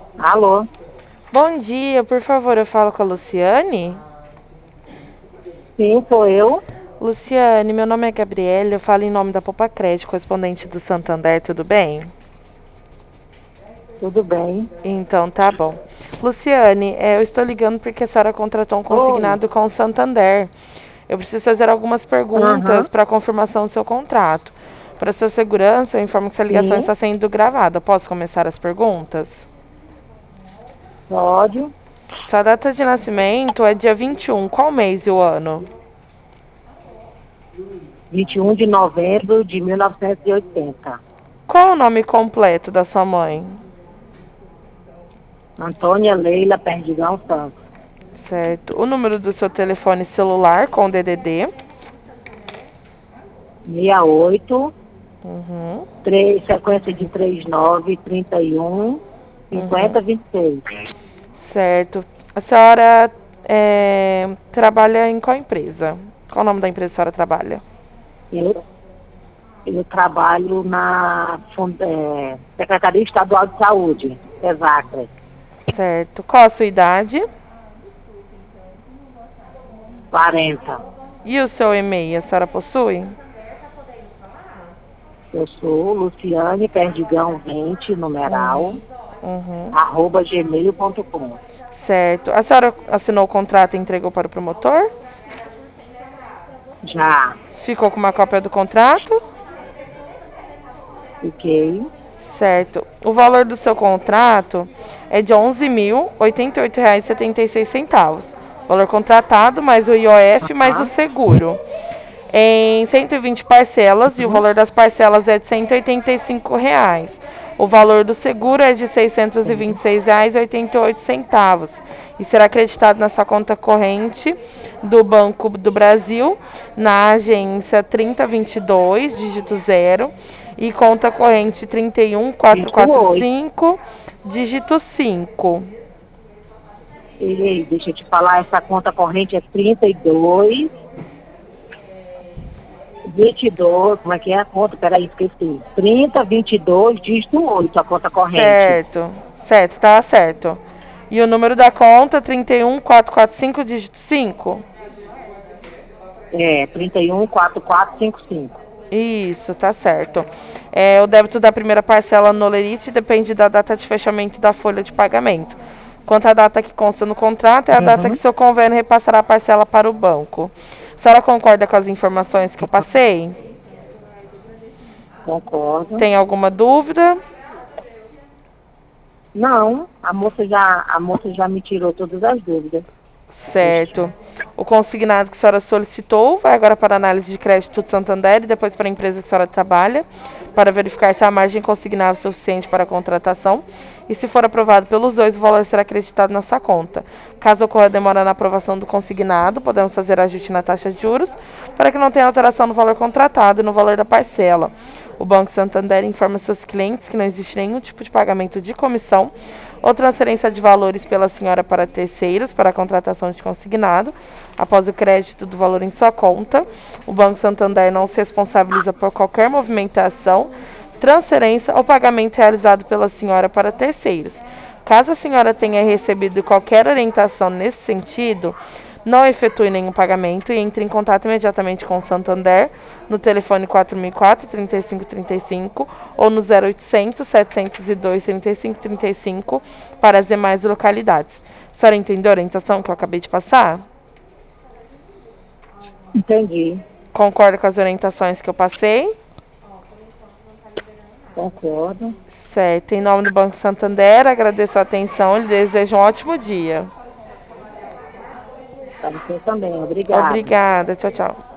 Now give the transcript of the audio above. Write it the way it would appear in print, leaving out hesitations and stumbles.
Alô? Bom dia, por favor, eu falo com a Luciane. Sim, sou eu. Luciane, meu nome é Gabriela, eu falo em nome da Poupa Crédito, correspondente do Santander, tudo bem? Tudo bem? Então, tá bom. Luciane, eu estou ligando porque a senhora contratou um Oi. consignado com o Santander. Eu preciso fazer algumas perguntas Aham. para confirmação do seu contrato. Para sua segurança, eu informo que essa ligação Sim, está sendo gravada. Posso começar as perguntas? pode. Sua data de nascimento é dia 21. Qual mês e o ano? 21 de novembro de 1980. Qual o nome completo da sua mãe? Antônia Leila Perdigão Santos. Certo. O número do seu telefone celular com DDD? 68, Uhum, 3, sequência de 39, 31, uhum. 50, 26. Certo. A senhora trabalha em qual empresa? Qual o nome da empresa que a senhora trabalha? Eu, eu trabalho na Secretaria Estadual de Saúde, ESACRE, Certo. Qual a sua idade? 40. E o seu e-mail, a senhora possui? Eu sou Luciane Perdigão 20, numeral, Uhum, uhum. @gmail.com. Certo. A senhora assinou o contrato e entregou para o promotor? Já Ficou com uma cópia do contrato? fiquei. Certo. O valor do seu contrato é de R$ 11.088,76. Valor contratado, mais o IOF, mais o Aham. seguro. Em 120 parcelas, e o Uhum. valor das parcelas é de R$ 185. O valor do seguro é de R$ seiscentos e vinte Sim. e seis reais e 88 centavos e será acreditado na sua conta corrente do Banco do Brasil, na agência 3022, dígito 0, e conta corrente Dígito 8. 31445, dígito 5. Ei, deixa eu te falar, essa conta corrente é 32, 22, como é que é a conta? Peraí, esqueci. 30, 22, dígito 8, a conta corrente. Certo, certo, tá certo. E o número da conta, 31445, dígito 5. É, 31, 4455. Isso, tá certo. O débito da primeira parcela no Lerite depende da data de fechamento da folha de pagamento. Quanto à data que consta no contrato, é a data que Uhum. seu convênio repassará a parcela para o banco. A senhora concorda com as informações que eu passei? Concordo. Tem alguma dúvida? Não, a moça já me tirou todas as dúvidas. Certo. O consignado que a senhora solicitou vai agora para a análise de crédito do Santander e depois para a empresa que a senhora trabalha, para verificar se a margem consignada é suficiente para a contratação. E se for aprovado pelos dois, o valor será acreditado na sua conta. Caso ocorra demora na aprovação do consignado, podemos fazer ajuste na taxa de juros para que não tenha alteração no valor contratado e no valor da parcela. O Banco Santander informa seus clientes que não existe nenhum tipo de pagamento de comissão ou transferência de valores pela senhora para terceiros para a contratação de consignado. Após o crédito do valor em sua conta, o Banco Santander não se responsabiliza por qualquer movimentação, transferência ou pagamento realizado pela senhora para terceiros. Caso a senhora tenha recebido qualquer orientação nesse sentido, não efetue nenhum pagamento e entre em contato imediatamente com o Santander no telefone 4004-3535 ou no 0800-702-3535 para as demais localidades. A senhora entendeu a orientação que eu acabei de passar? Entendi, Concorda com as orientações que eu passei? concordo. Certo. Em nome do Banco Santander, agradeço a atenção e desejo um ótimo dia. Para você também, obrigada. Obrigada. Tchau, tchau.